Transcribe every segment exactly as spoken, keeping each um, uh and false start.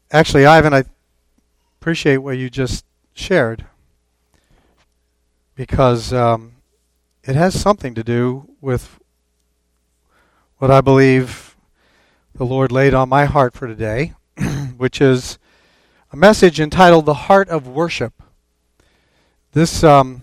Actually, Ivan, I appreciate what you just shared because um, it has something to do with what I believe the Lord laid on my heart for today, which is a message entitled The Heart of Worship. This um,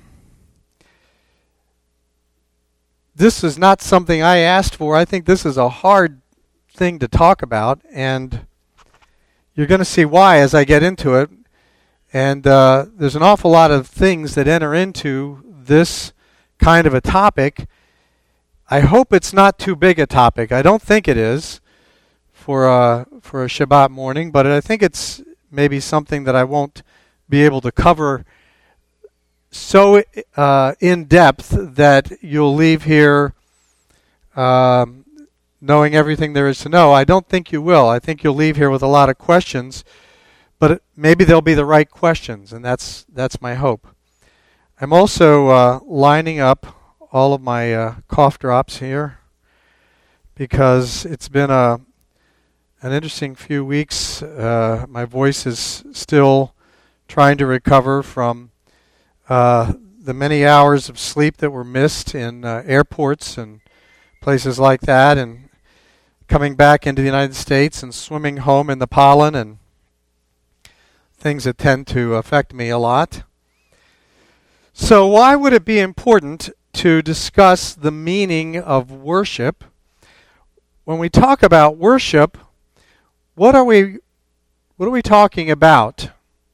this is not something I asked for. I think this is a hard thing to talk about, and you're going to see why as I get into it. And uh, there's an awful lot of things that enter into this kind of a topic. I hope it's not too big a topic. I don't think it is for a, for a Shabbat morning, but I think it's maybe something that I won't be able to cover so uh, in depth that you'll leave here um, knowing everything there is to know. I don't think you will. I think you'll leave here with a lot of questions, but it, maybe they'll be the right questions, and that's that's my hope. I'm also uh, lining up all of my uh, cough drops here because it's been a an interesting few weeks. Uh, my voice is still trying to recover from uh, the many hours of sleep that were missed in uh, airports and places like that, and coming back into the United States and swimming home in the pollen and things that tend to affect me a lot. So why would it be important to discuss the meaning of worship? When we talk about worship, what are we what are we talking about?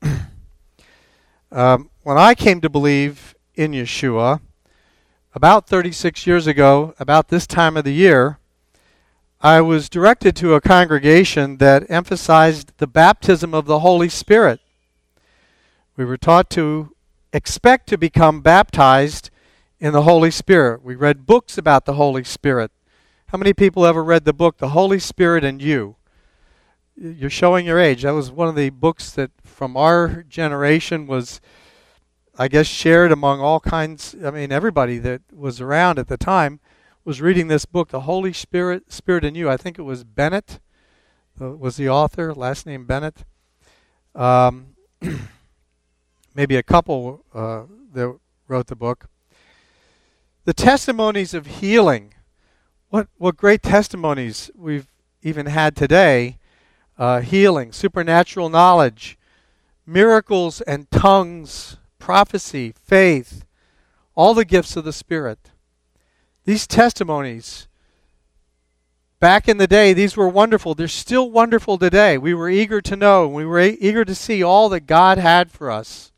um, when I came to believe in Yeshua about thirty-six years ago, about this time of the year, I was directed to a congregation that emphasized the baptism of the Holy Spirit. We were taught to expect to become baptized in the Holy Spirit. We read books about the Holy Spirit. How many people ever read the book, The Holy Spirit and You? You're showing your age. That was one of the books that from our generation was, I guess, shared among all kinds. I mean, everybody that was around at the time was reading this book, The Holy Spirit, Spirit and You. I think it was Bennett uh, was the author, last name Bennett. Um, maybe a couple uh, that wrote the book. The testimonies of healing. What what great testimonies we've even had today. Uh, healing, supernatural knowledge, miracles and tongues, prophecy, faith, all the gifts of the Spirit. These testimonies, back in the day, these were wonderful. They're still wonderful today. We were eager to know. We were e- eager to see all that God had for us.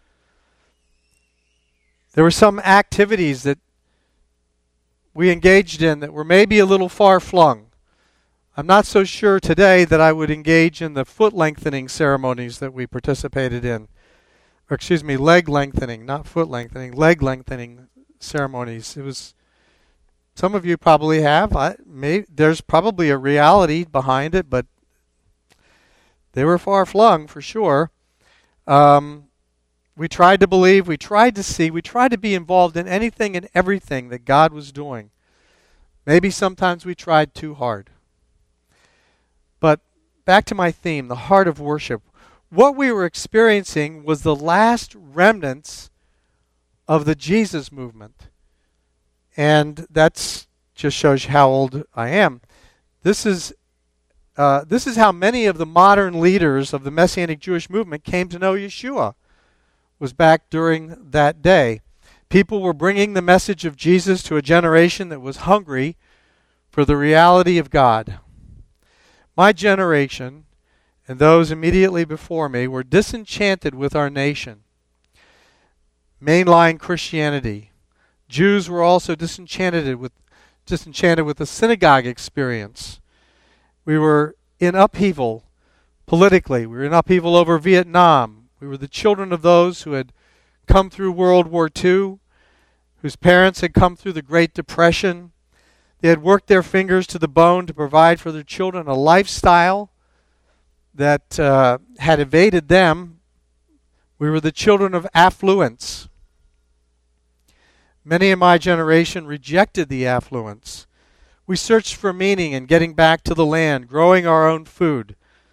There were some activities that we engaged in that were maybe a little far-flung. I'm not so sure today that I would engage in the foot lengthening ceremonies that we participated in. Or excuse me, leg lengthening, not foot lengthening, leg lengthening ceremonies. It was, some of you probably have. I, may, there's probably a reality behind it, but they were far-flung for sure. Um, we tried to believe, we tried to see, we tried to be involved in anything and everything that God was doing. Maybe sometimes we tried too hard. But back to my theme, the heart of worship. What we were experiencing was the last remnants of the Jesus movement. And that just shows how old I am. This is uh, this is how many of the modern leaders of the Messianic Jewish movement came to know Yeshua, was back during that day. People were bringing the message of Jesus to a generation that was hungry for the reality of God. My generation and those immediately before me were disenchanted with our nation. Mainline Christianity. Jews were also disenchanted with disenchanted with the synagogue experience. We were in upheaval politically. We were in upheaval over Vietnam. We were the children of those who had come through World War Two, whose parents had come through the Great Depression. They had worked their fingers to the bone to provide for their children a lifestyle that uh, had evaded them. We were the children of affluence. Many in my generation rejected the affluence. We searched for meaning in getting back to the land, growing our own food,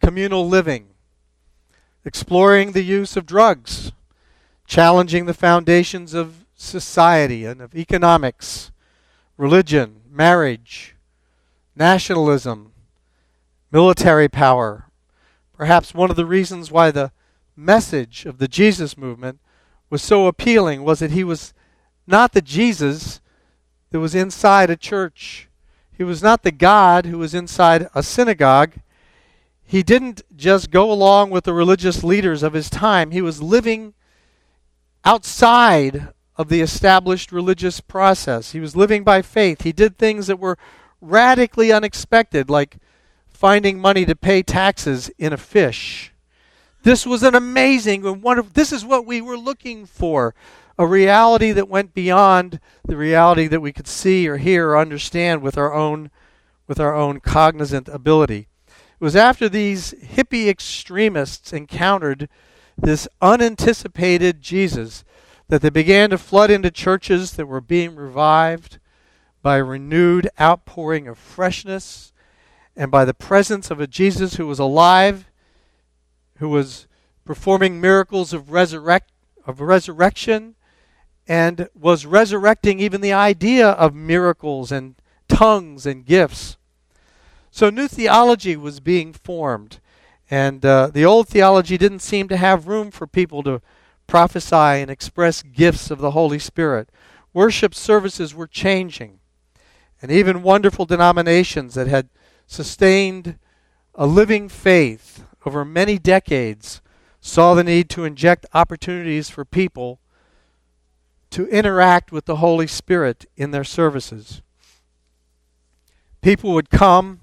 communal living, exploring the use of drugs, challenging the foundations of society and of economics, religion, marriage, nationalism, military power. Perhaps one of the reasons why the message of the Jesus movement was so appealing was that he was not the Jesus that was inside a church. He was not the God who was inside a synagogue. He didn't just go along with the religious leaders of his time. He was living outside of the established religious process. He was living by faith. He did things that were radically unexpected, like finding money to pay taxes in a fish. This was an amazing and wonderful, this is what we were looking for, a reality that went beyond the reality that we could see or hear or understand with our own, with our own cognizant ability. It was after these hippie extremists encountered this unanticipated Jesus that they began to flood into churches that were being revived by a renewed outpouring of freshness and by the presence of a Jesus who was alive, who was performing miracles of resurrect of resurrection, and was resurrecting even the idea of miracles and tongues and gifts. So new theology was being formed, and uh, the old theology didn't seem to have room for people to prophesy and express gifts of the Holy Spirit. Worship services were changing, and even wonderful denominations that had sustained a living faith over many decades saw the need to inject opportunities for people to interact with the Holy Spirit in their services. People would come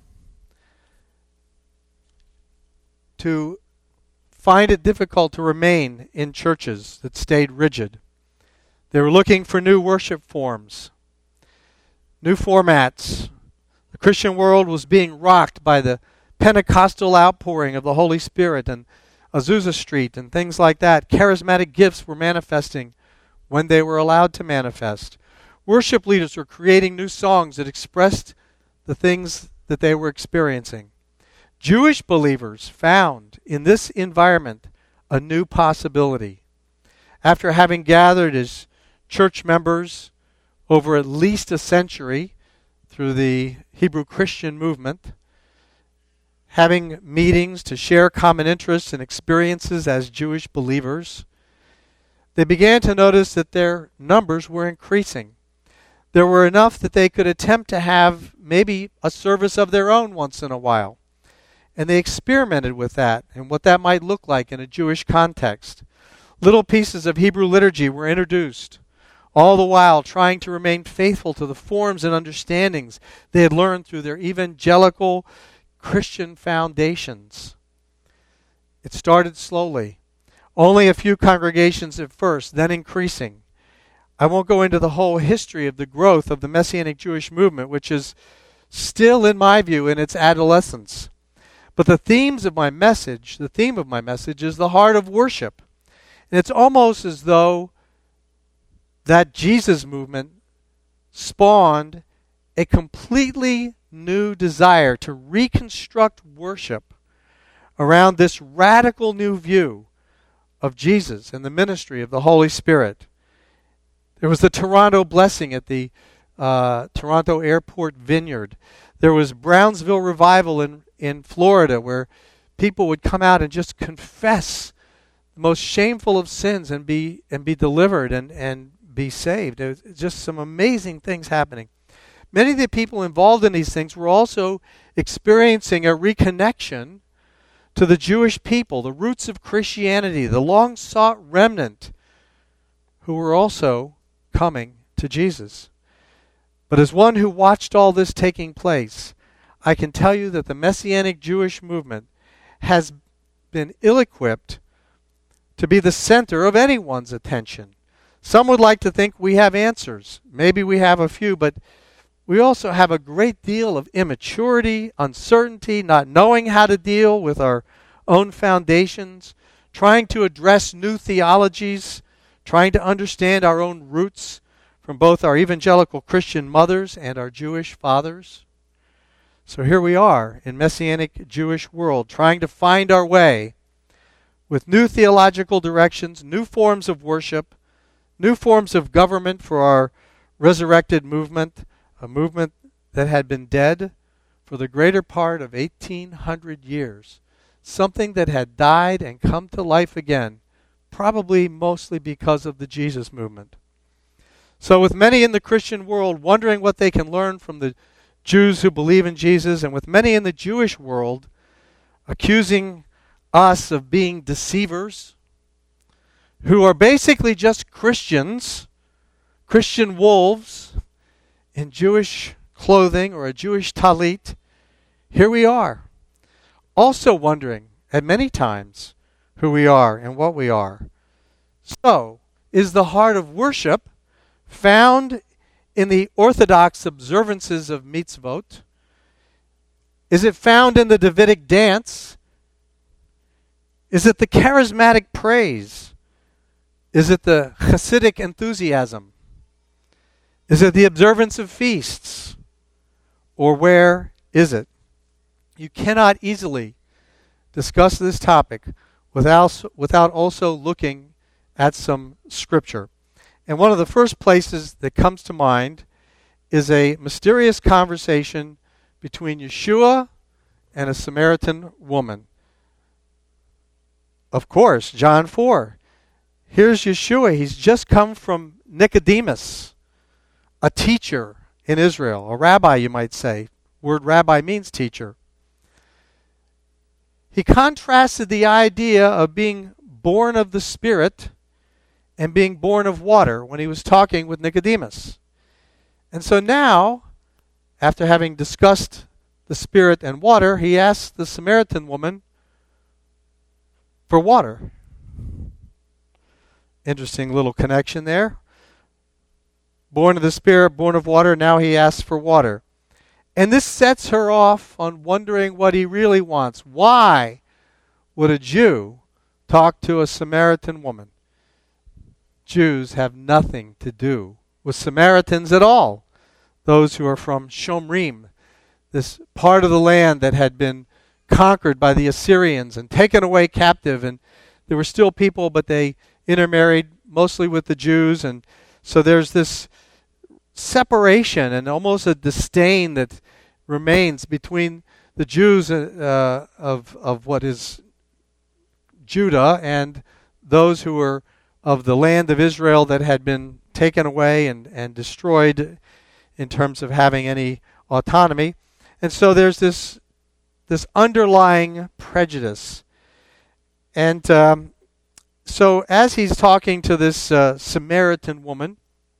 to find it difficult to remain in churches that stayed rigid. They were looking for new worship forms, new formats. The Christian world was being rocked by the Pentecostal outpouring of the Holy Spirit and Azusa Street and things like that. Charismatic gifts were manifesting when they were allowed to manifest. Worship leaders were creating new songs that expressed the things that they were experiencing. Jewish believers found in this environment a new possibility. After having gathered as church members over at least a century through the Hebrew Christian movement, having meetings to share common interests and experiences as Jewish believers, they began to notice that their numbers were increasing. There were enough that they could attempt to have maybe a service of their own once in a while. And they experimented with that and what that might look like in a Jewish context. Little pieces of Hebrew liturgy were introduced, all the while trying to remain faithful to the forms and understandings they had learned through their evangelical Christian foundations. It started slowly. Only a few congregations at first, then increasing. I won't go into the whole history of the growth of the Messianic Jewish movement, which is still, in my view, in its adolescence. But the themes of my message, the theme of my message is the heart of worship. And it's almost as though that Jesus movement spawned a completely new desire to reconstruct worship around this radical new view of Jesus and the ministry of the Holy Spirit. There was the Toronto Blessing at the uh, Toronto Airport Vineyard. There was Brownsville Revival in, in Florida, where people would come out and just confess the most shameful of sins and be and be delivered and, and be saved. There was just some amazing things happening. Many of the people involved in these things were also experiencing a reconnection to the Jewish people, the roots of Christianity, the long-sought remnant who were also coming to Jesus. But as one who watched all this taking place, I can tell you that the Messianic Jewish movement has been ill-equipped to be the center of anyone's attention. Some would like to think we have answers. Maybe we have a few, but we also have a great deal of immaturity, uncertainty, not knowing how to deal with our own foundations, trying to address new theologies, trying to understand our own roots from both our evangelical Christian mothers and our Jewish fathers. So here we are in Messianic Jewish world, trying to find our way with new theological directions, new forms of worship, new forms of government for our resurrected movement, a movement that had been dead for the greater part of eighteen hundred years, something that had died and come to life again, probably mostly because of the Jesus movement. So with many in the Christian world wondering what they can learn from the Jews who believe in Jesus, and with many in the Jewish world accusing us of being deceivers, who are basically just Christians, Christian wolves in Jewish clothing or a Jewish talit, here we are, also wondering at many times who we are and what we are. So, is the heart of worship found in the orthodox observances of mitzvot? Is it found in the Davidic dance? Is it the charismatic praise? Is it the Hasidic enthusiasm? Is it the observance of feasts? Or where is it? You cannot easily discuss this topic without, without also looking at some scripture. And one of the first places that comes to mind is a mysterious conversation between Yeshua and a Samaritan woman. Of course, John four. Here's Yeshua. He's just come from Nicodemus, a teacher in Israel, a rabbi, you might say. Word rabbi means teacher. He contrasted the idea of being born of the Spirit and being born of water when he was talking with Nicodemus. And so now, after having discussed the Spirit and water, he asks the Samaritan woman for water. Interesting little connection there. Born of the Spirit, born of water, now he asks for water. And this sets her off on wondering what he really wants. Why would a Jew talk to a Samaritan woman? Jews have nothing to do with Samaritans at all. Those who are from Shomrim, this part of the land that had been conquered by the Assyrians and taken away captive. And there were still people, but they intermarried mostly with the Jews. And so there's this separation and almost a disdain that remains between the Jews uh, of of what is Judah and those who were of the land of Israel that had been taken away and, and destroyed in terms of having any autonomy. And so there's this this underlying prejudice. And um, so as he's talking to this uh, Samaritan woman,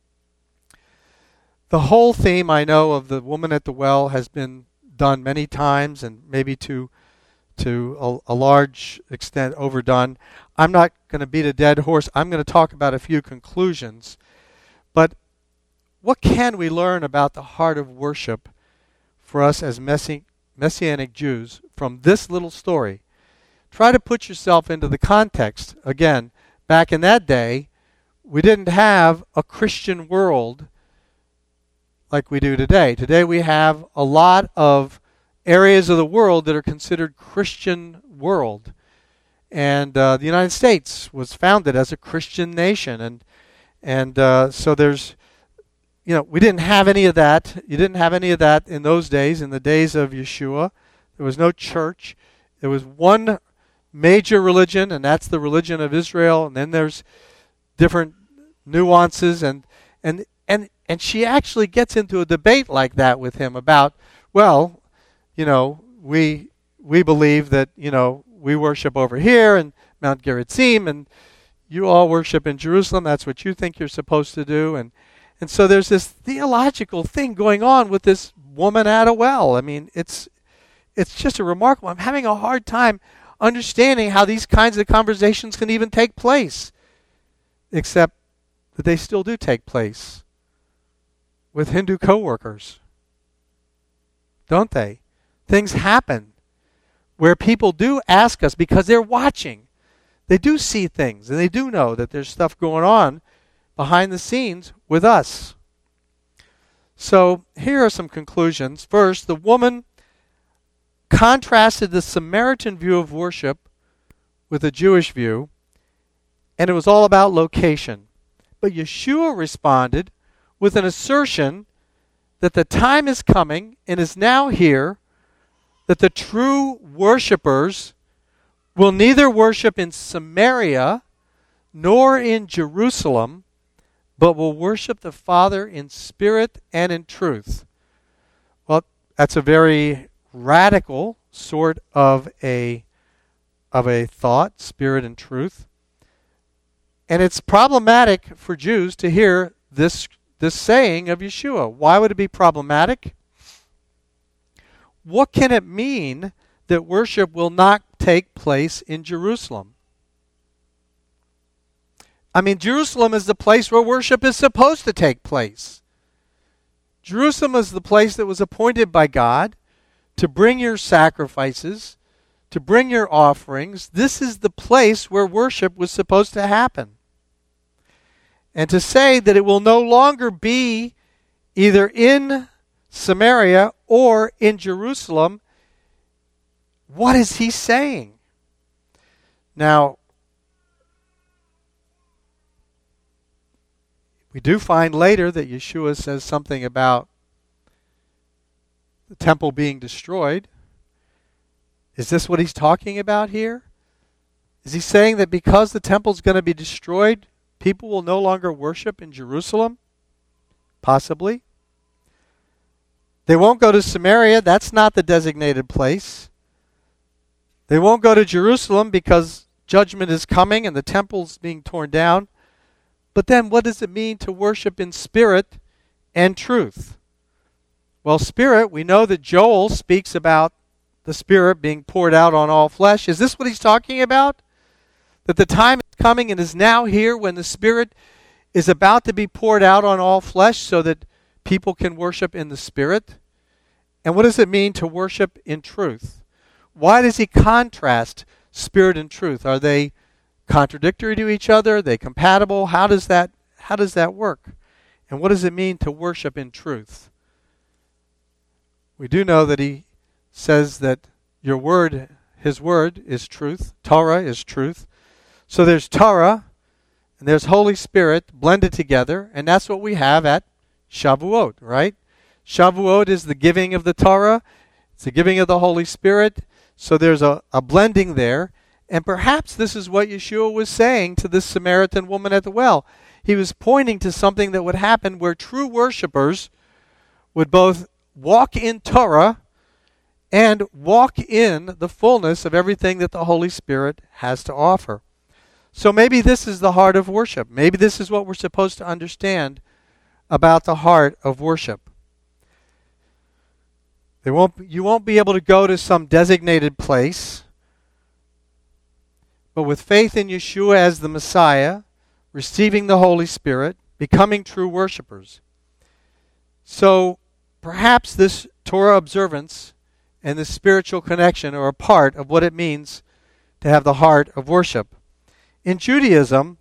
the whole theme, I know, of the woman at the well has been done many times and maybe to to a, a large extent overdone. I'm not going to beat a dead horse. I'm going to talk about a few conclusions. But what can we learn about the heart of worship for us as Messi- Messianic Jews from this little story? Try to put yourself into the context. Again, back in that day, we didn't have a Christian world like we do today. Today we have a lot of areas of the world that are considered Christian world. And uh, the United States was founded as a Christian nation. And and uh, so there's, you know, we didn't have any of that. You didn't have any of that in those days, in the days of Yeshua. There was no church. There was one major religion, and that's the religion of Israel. And then there's different nuances. And and and and she actually gets into a debate like that with him about, well, you know, we we believe that, you know, we worship over here in Mount Gerizim, and you all worship in Jerusalem. That's what you think you're supposed to do. And and so there's this theological thing going on with this woman at a well. I mean, it's it's just a remarkable. I'm having a hard time understanding how these kinds of conversations can even take place, except that they still do take place with Hindu coworkers, don't they? Things happen where people do ask us because they're watching. They do see things, and they do know that there's stuff going on behind the scenes with us. So here are some conclusions. First, the woman contrasted the Samaritan view of worship with the Jewish view, and it was all about location. But Yeshua responded with an assertion that the time is coming and is now here that the true worshipers will neither worship in Samaria nor in Jerusalem, but will worship the Father in spirit and in truth. Well, that's a very radical sort of a of a thought, spirit and truth. And it's problematic for Jews to hear this this saying of Yeshua. Why would it be problematic? What can it mean that worship will not take place in Jerusalem? I mean, Jerusalem is the place where worship is supposed to take place. Jerusalem is the place that was appointed by God to bring your sacrifices, to bring your offerings. This is the place where worship was supposed to happen. And to say that it will no longer be either in Samaria or in Jerusalem, what is he saying? Now, we do find later that Yeshua says something about the temple being destroyed. Is this what he's talking about here? Is he saying that because the temple's going to be destroyed, people will no longer worship in Jerusalem? Possibly. They won't go to Samaria. That's not the designated place. They won't go to Jerusalem because judgment is coming and the temple's being torn down. But then what does it mean to worship in spirit and truth? Well, spirit, we know that Joel speaks about the Spirit being poured out on all flesh. Is this what he's talking about? That the time is coming and is now here when the Spirit is about to be poured out on all flesh so that people can worship in the Spirit? And what does it mean to worship in truth? Why does he contrast spirit and truth? Are they contradictory to each other? Are they compatible? How does that how does that work? And what does it mean to worship in truth? We do know that he says that your word, his word is truth. Torah is truth. So there's Torah and there's Holy Spirit blended together, and that's what we have at Shavuot, right? Shavuot is the giving of the Torah. It's the giving of the Holy Spirit. So there's a, a blending there. And perhaps this is what Yeshua was saying to this Samaritan woman at the well. He was pointing to something that would happen where true worshipers would both walk in Torah and walk in the fullness of everything that the Holy Spirit has to offer. So maybe this is the heart of worship. Maybe this is what we're supposed to understand about the heart of worship. They won't, you won't be able to go to some designated place, but with faith in Yeshua as the Messiah, receiving the Holy Spirit, becoming true worshipers. So perhaps this Torah observance and this spiritual connection are a part of what it means to have the heart of worship. In Judaism,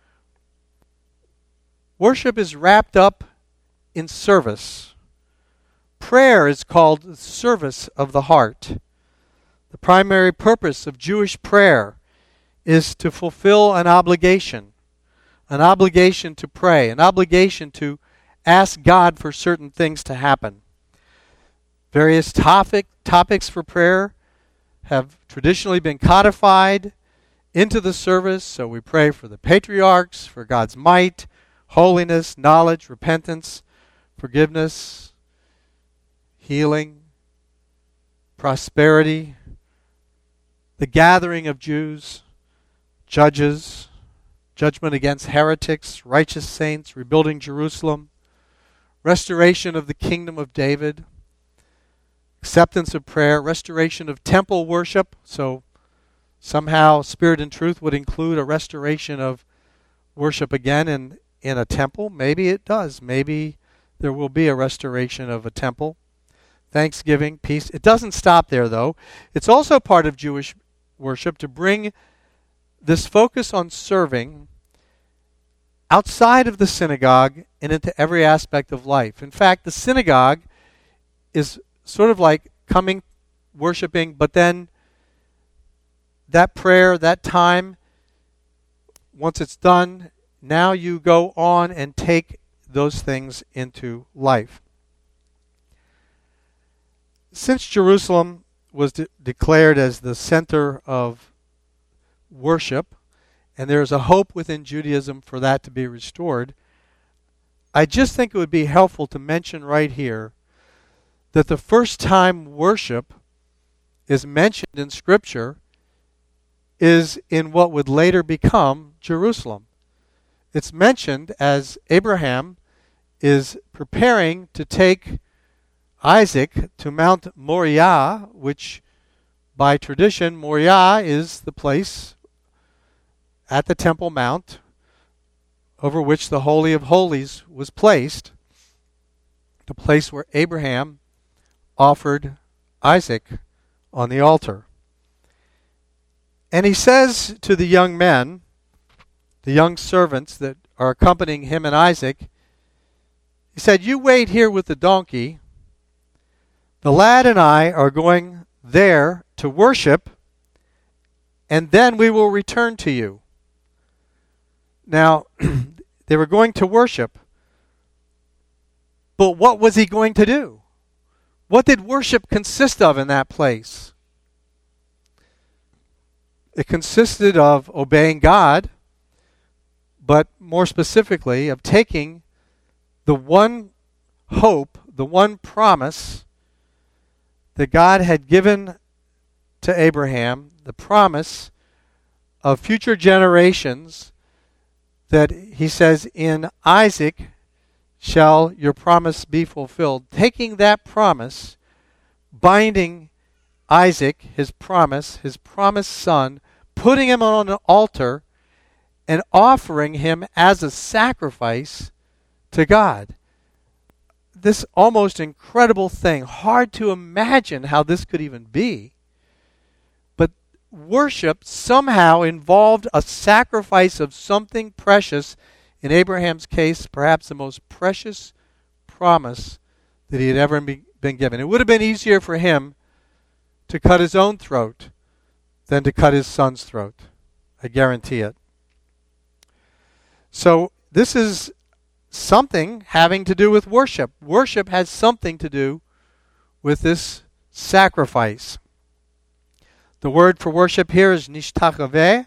worship is wrapped up in service. Prayer is called the service of the heart. The primary purpose of Jewish prayer is to fulfill an obligation, an obligation to pray, an obligation to ask God for certain things to happen. Various topic, topics for prayer have traditionally been codified into the service. So we pray for the patriarchs, for God's might, holiness, knowledge, repentance, forgiveness, healing, prosperity, the gathering of Jews, judges, judgment against heretics, righteous saints, rebuilding Jerusalem, restoration of the kingdom of David, acceptance of prayer, restoration of temple worship. So somehow spirit and truth would include a restoration of worship again in, in a temple. Maybe it does. Maybe there will be a restoration of a temple. Thanksgiving, peace. It doesn't stop there, though. It's also part of Jewish worship to bring this focus on serving outside of the synagogue and into every aspect of life. In fact, the synagogue is sort of like coming worshiping, but then that prayer, that time, once it's done, now you go on and take those things into life. Since Jerusalem was de- declared as the center of worship, and there's a hope within Judaism for that to be restored, I just think it would be helpful to mention right here that the first time worship is mentioned in Scripture is in what would later become Jerusalem. It's mentioned as Abraham is preparing to take Isaac to Mount Moriah, which by tradition, Moriah is the place at the Temple Mount over which the Holy of Holies was placed, the place where Abraham offered Isaac on the altar. And he says to the young men, the young servants that are accompanying him and Isaac, he said, "You wait here with the donkey. The lad and I are going there to worship, and then we will return to you." Now, they were going to worship, but what was he going to do? What did worship consist of in that place? It consisted of obeying God, but more specifically of taking the one hope, the one promise that God had given to Abraham, the promise of future generations, that he says, "In Isaac shall your promise be fulfilled." Taking that promise, binding Isaac, his promise, his promised son, putting him on an altar and offering him as a sacrifice to God. This almost incredible thing, hard to imagine how this could even be. But worship somehow involved a sacrifice of something precious. In Abraham's case, perhaps the most precious promise that he had ever be, been given. It would have been easier for him to cut his own throat than to cut his son's throat. I guarantee it. So this is something having to do with worship. Worship has something to do with this sacrifice. The word for worship here is nishtachaveh.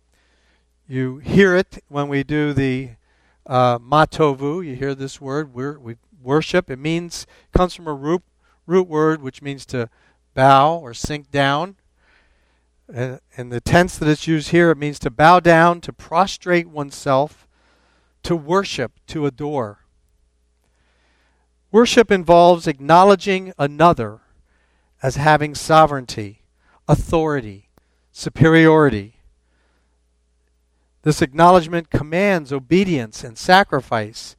You hear it when we do the uh, matovu. You hear this word. We're, we worship. It means comes from a root root word which means to bow or sink down. Uh, in the tense that it's used here, it means to bow down, to prostrate oneself, to worship, to adore. Worship involves acknowledging another as having sovereignty, authority, superiority. This acknowledgement commands obedience and sacrifice.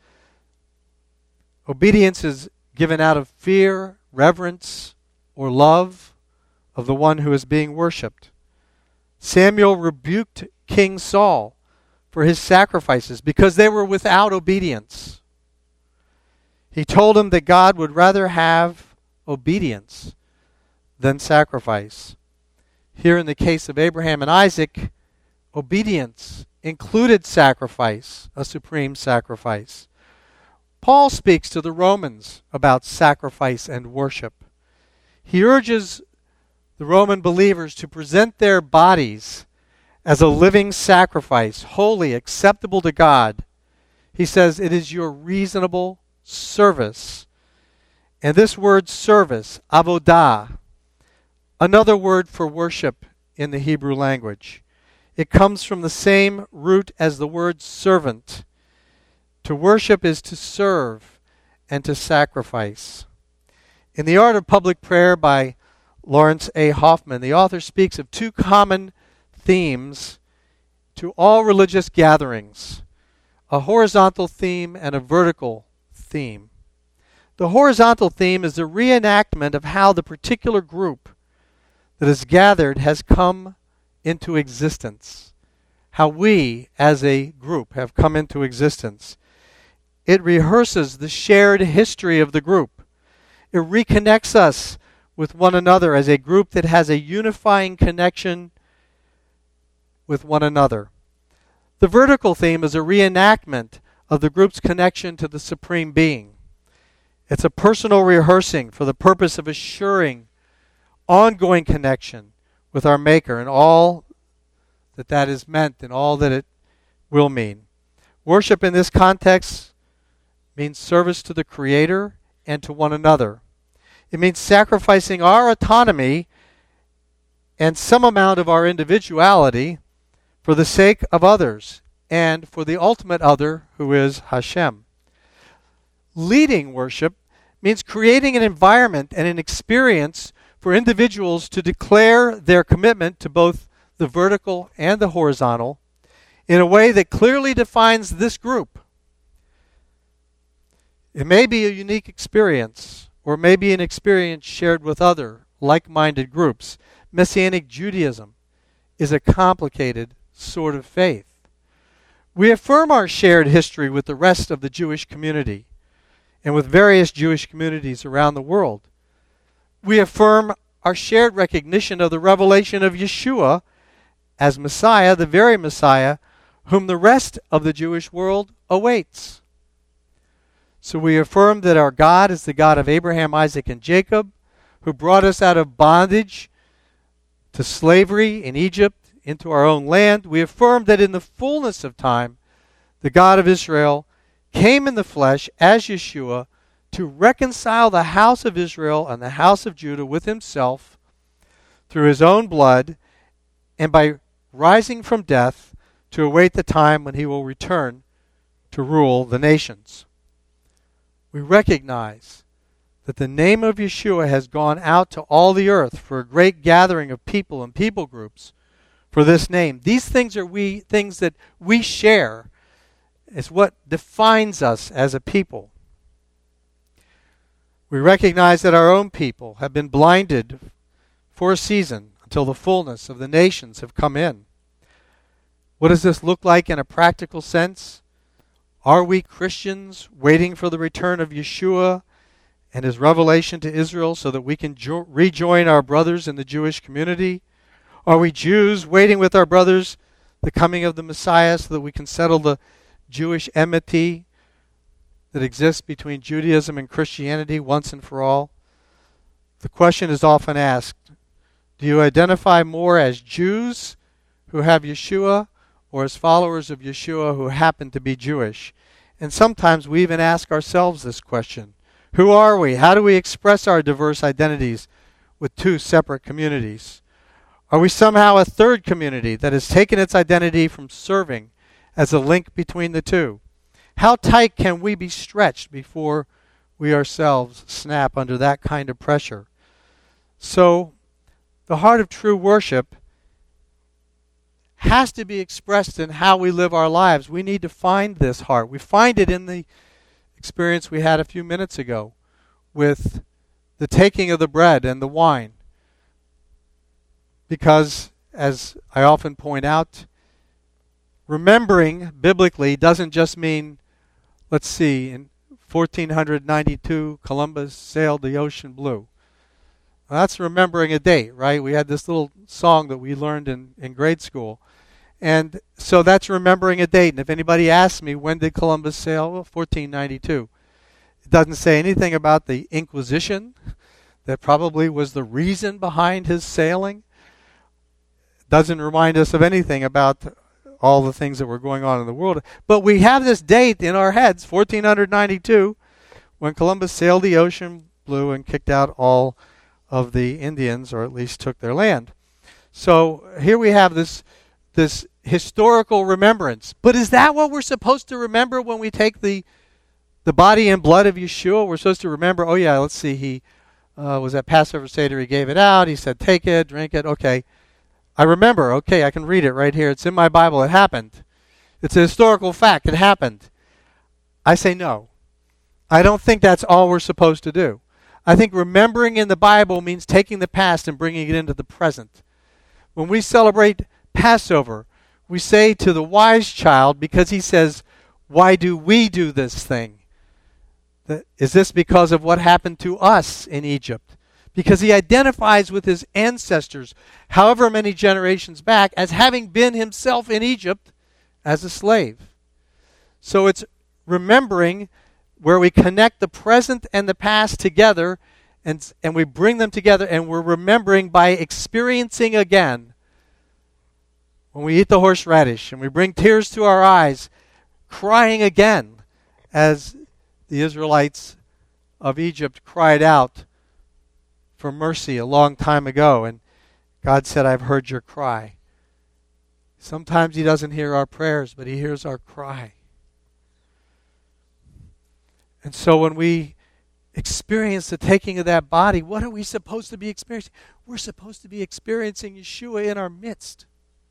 Obedience is given out of fear, reverence, or love of the one who is being worshipped. Samuel rebuked King Saul for his sacrifices because they were without obedience. He told him that God would rather have obedience than sacrifice. Here in the case of Abraham and Isaac, obedience included sacrifice, a supreme sacrifice. Paul speaks to the Romans about sacrifice and worship. He urges the Roman believers to present their bodies as a living sacrifice, holy, acceptable to God. He says it is your reasonable service. And this word service, avodah, another word for worship in the Hebrew language. It comes from the same root as the word servant. To worship is to serve and to sacrifice. In The Art of Public Prayer by Lawrence A. Hoffman, the author speaks of two common themes to all religious gatherings, a horizontal theme and a vertical theme. The horizontal theme is the reenactment of how the particular group that is gathered has come into existence, how we as a group have come into existence. It rehearses the shared history of the group. It reconnects us with one another as a group that has a unifying connection with one another. The vertical theme is a reenactment of the group's connection to the Supreme Being. It's a personal rehearsing for the purpose of assuring ongoing connection with our Maker and all that that is meant and all that it will mean. Worship in this context means service to the Creator and to one another. It means sacrificing our autonomy and some amount of our individuality for the sake of others and for the ultimate other, who is Hashem. Leading worship means creating an environment and an experience for individuals to declare their commitment to both the vertical and the horizontal in a way that clearly defines this group. It may be a unique experience, or maybe an experience shared with other like-minded groups. Messianic Judaism is a complicated sort of faith. We affirm our shared history with the rest of the Jewish community and with various Jewish communities around the world. We affirm our shared recognition of the revelation of Yeshua as Messiah, the very Messiah whom the rest of the Jewish world awaits. So we affirm that our God is the God of Abraham, Isaac, and Jacob, who brought us out of bondage to slavery in Egypt into our own land. We affirm that in the fullness of time, the God of Israel came in the flesh as Yeshua to reconcile the house of Israel and the house of Judah with himself through his own blood, and by rising from death to await the time when he will return to rule the nations. We recognize that the name of Yeshua has gone out to all the earth for a great gathering of people and people groups for this name. These things are we things that we share. It's what defines us as a people. We recognize that our own people have been blinded for a season until the fullness of the nations have come in. What does this look like in a practical sense? Are we Christians waiting for the return of Yeshua and his revelation to Israel so that we can jo- rejoin our brothers in the Jewish community? Are we Jews waiting with our brothers the coming of the Messiah so that we can settle the Jewish enmity that exists between Judaism and Christianity once and for all? The question is often asked, do you identify more as Jews who have Yeshua or as followers of Yeshua who happen to be Jewish? And sometimes we even ask ourselves this question. Who are we? How do we express our diverse identities with two separate communities? Are we somehow a third community that has taken its identity from serving as a link between the two? How tight can we be stretched before we ourselves snap under that kind of pressure? So, the heart of true worship has to be expressed in how we live our lives. We need to find this heart. We find it in the experience we had a few minutes ago with the taking of the bread and the wine. Because, as I often point out, remembering biblically doesn't just mean, let's see, in fourteen ninety-two, Columbus sailed the ocean blue. Well, that's remembering a date, right? We had this little song that we learned in, in grade school. And so that's remembering a date. And if anybody asks me, when did Columbus sail? Well, fourteen ninety-two. It doesn't say anything about the Inquisition that probably was the reason behind his sailing. It doesn't remind us of anything about all the things that were going on in the world. But we have this date in our heads, fourteen ninety-two, when Columbus sailed the ocean blue and kicked out all of the Indians, or at least took their land. So here we have this this historical remembrance. But is that what we're supposed to remember when we take the the body and blood of Yeshua? We're supposed to remember, oh yeah, let's see, he uh, was at Passover Seder, he gave it out, he said, take it, drink it, okay. I remember, okay, I can read it right here. It's in my Bible, it happened. It's a historical fact, it happened. I say no. I don't think that's all we're supposed to do. I think remembering in the Bible means taking the past and bringing it into the present. When we celebrate Passover, we say to the wise child, because he says, why do we do this thing? That, is this because of what happened to us in Egypt? because he identifies with his ancestors, however many generations back, as having been himself in Egypt as a slave. So it's remembering where we connect the present and the past together, and, and we bring them together, and we're remembering by experiencing again. When we eat the horseradish and we bring tears to our eyes, crying again as the Israelites of Egypt cried out for mercy a long time ago, and God said, I've heard your cry. Sometimes he doesn't hear our prayers, but he hears our cry. And so when we experience the taking of that body, what are we supposed to be experiencing? We're supposed to be experiencing Yeshua in our midst.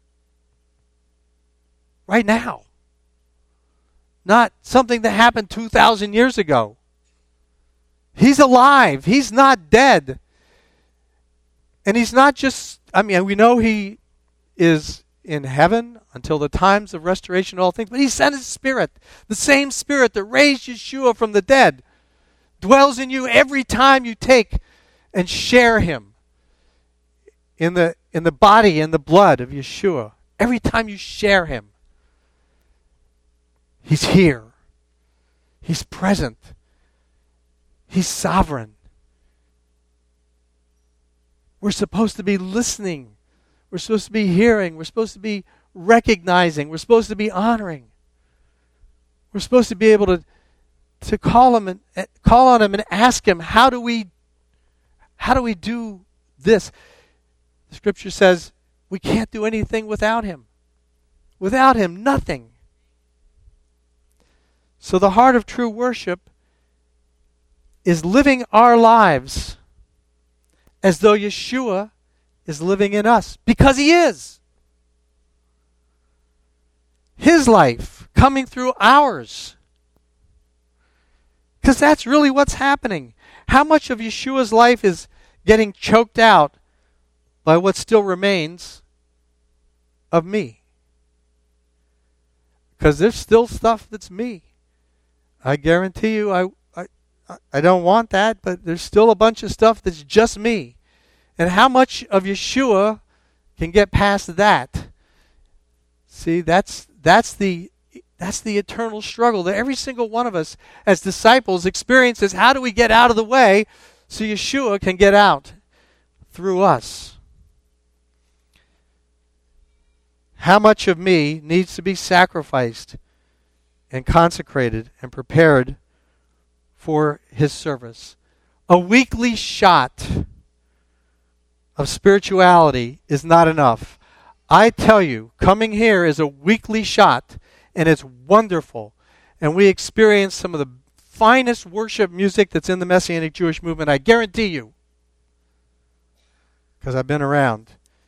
Right now. Not something that happened two thousand years ago. He's alive. He's not dead. And he's not just, I mean, we know he is in heaven until the times of restoration of all things, but he sent his Spirit. The same Spirit that raised Yeshua from the dead dwells in you every time you take and share him in the, in the body and the blood of Yeshua. Every time you share him. He's here. He's present. He's sovereign. We're supposed to be listening. We're supposed to be hearing. We're supposed to be recognizing. We're supposed to be honoring. We're supposed to be able to, to call him and uh, call on him and ask him, how do we how do we do this? The scripture says we can't do anything without him. Without him, nothing. So the heart of true worship is living our lives as though Yeshua is living in us, because he is. His life coming through ours. Because that's really what's happening. How much of Yeshua's life is getting choked out by what still remains of me? Because there's still stuff that's me. I guarantee you, I, I, I don't want that, but there's still a bunch of stuff that's just me. And how much of Yeshua can get past that? See, that's that's the that's the eternal struggle that every single one of us as disciples experiences. How do we get out of the way so Yeshua can get out through us? How much of me needs to be sacrificed and consecrated and prepared for his service? A weekly shot of spirituality is not enough. I tell you, coming here is a weekly shot, and it's wonderful. And we experience some of the finest worship music that's in the Messianic Jewish movement, I guarantee you, because I've been around.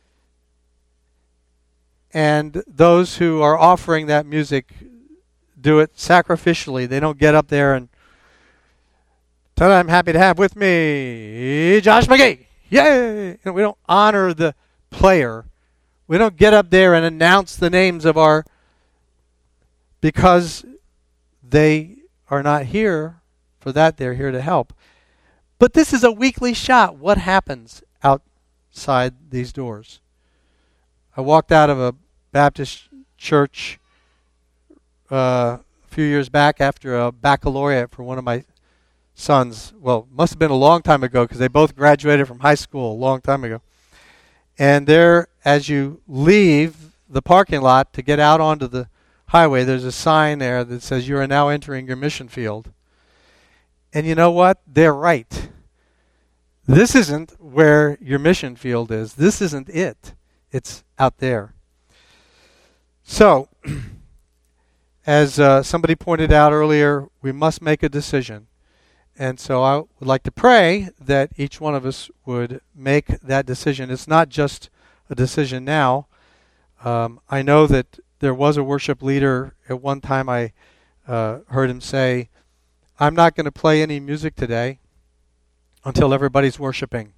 And those who are offering that music do it sacrificially. They don't get up there and, tonight I'm happy to have with me Josh McGee. Yay! You know, we don't honor the player. We don't get up there and announce the names of our, because they are not here for that. They're here to help. But this is a weekly shot. What happens outside these doors? I walked out of a Baptist church uh, a few years back after a baccalaureate for one of my sons. Well, must have been a long time ago because they both graduated from high school a long time ago. And there, as you leave the parking lot to get out onto the highway, there's a sign there that says you are now entering your mission field. And you know what? They're right. This isn't where your mission field is. This isn't it. It's out there. So, as uh, somebody pointed out earlier, we must make a decision. And so I would like to pray that each one of us would make that decision. It's not just a decision now. Um, I know that there was a worship leader at one time. I uh, heard him say, I'm not going to play any music today until everybody's worshiping.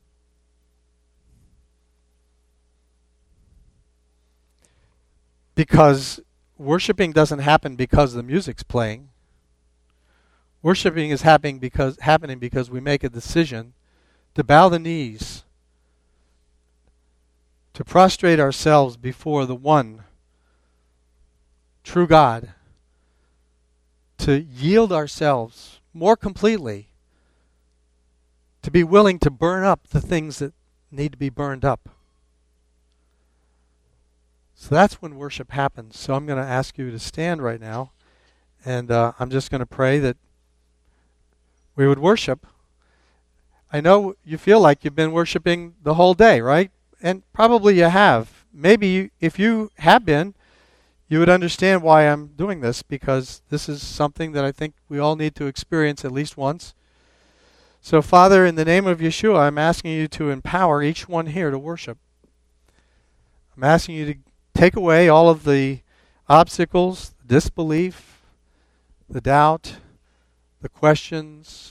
Because worshiping doesn't happen because the music's playing. Worshiping is happening because happening because we make a decision to bow the knees, to prostrate ourselves before the one true God, to yield ourselves more completely, to be willing to burn up the things that need to be burned up. So that's when worship happens. So I'm going to ask you to stand right now, and uh, I'm just going to pray that we would worship. I know you feel like you've been worshiping the whole day, right? And probably you have. Maybe you, if you have been, you would understand why I'm doing this, because this is something that I think we all need to experience at least once. So, Father, in the name of Yeshua, I'm asking you to empower each one here to worship. I'm asking you to take away all of the obstacles, the disbelief, the doubt, the questions.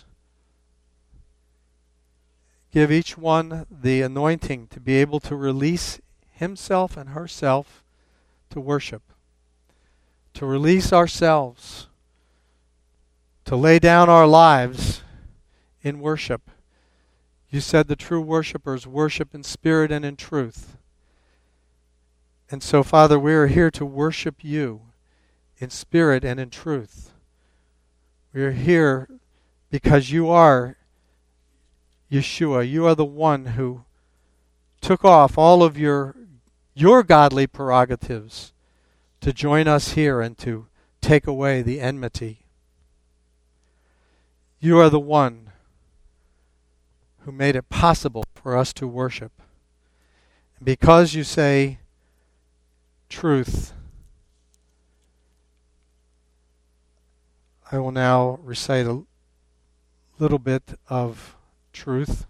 Give each one the anointing to be able to release himself and herself to worship, to release ourselves, to lay down our lives in worship. You said the true worshipers worship in spirit and in truth. And so, Father, we are here to worship you in spirit and in truth. We are here because you are Yeshua. You are the one who took off all of your your godly prerogatives to join us here and to take away the enmity. You are the one who made it possible for us to worship. And because you say truth, I will now recite a little bit of truth.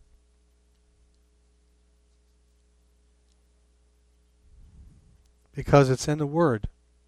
Because it's in the Word.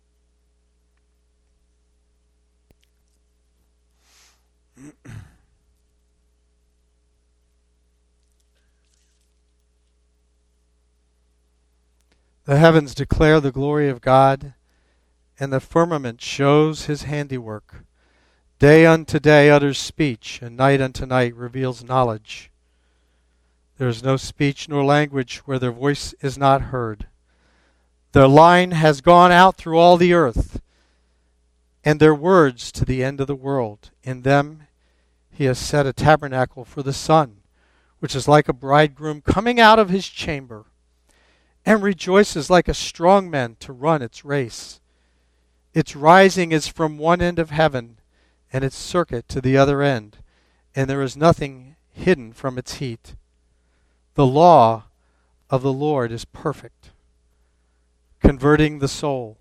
The heavens declare the glory of God, and the firmament shows his handiwork. Day unto day utters speech, and night unto night reveals knowledge. There is no speech nor language where their voice is not heard. Their line has gone out through all the earth, and their words to the end of the world. In them he has set a tabernacle for the sun, which is like a bridegroom coming out of his chamber, and rejoices like a strong man to run its race. Its rising is from one end of heaven, and its circuit to the other end, and there is nothing hidden from its heat. The law of the Lord is perfect, converting the soul.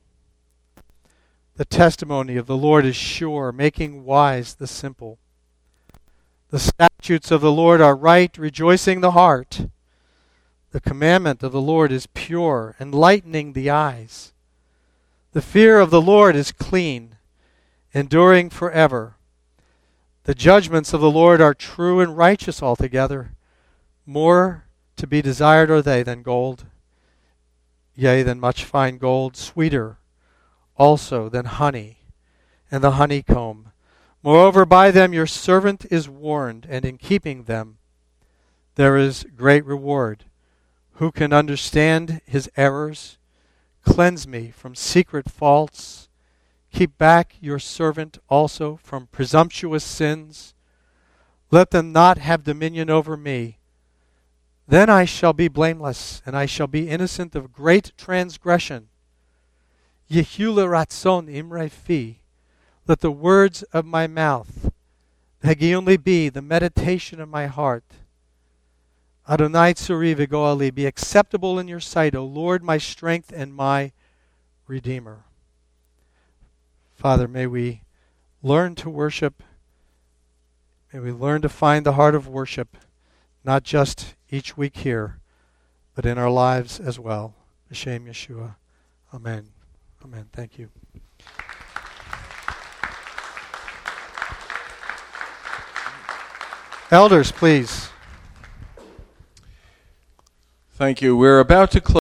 The testimony of the Lord is sure, making wise the simple. The statutes of the Lord are right, rejoicing the heart. The commandment of the Lord is pure, enlightening the eyes. The fear of the Lord is clean, enduring forever. The judgments of the Lord are true and righteous altogether. More to be desired are they than gold, yea, than much fine gold, sweeter also than honey and the honeycomb. Moreover, by them your servant is warned, and in keeping them there is great reward. Who can understand his errors? Cleanse me from secret faults. Keep back your servant also from presumptuous sins. Let them not have dominion over me. Then I shall be blameless, and I shall be innocent of great transgression. Yehula ratzon imre fi. Let the words of my mouth, Hagionly be the meditation of my heart. Adonai tzuri v'goali, be acceptable in your sight, O Lord, my strength and my Redeemer. Father, may we learn to worship. May we learn to find the heart of worship, not just each week here, but in our lives as well. B'Shem Yeshua. Amen. Amen. Thank you. Elders, please. Thank you. We're about to close.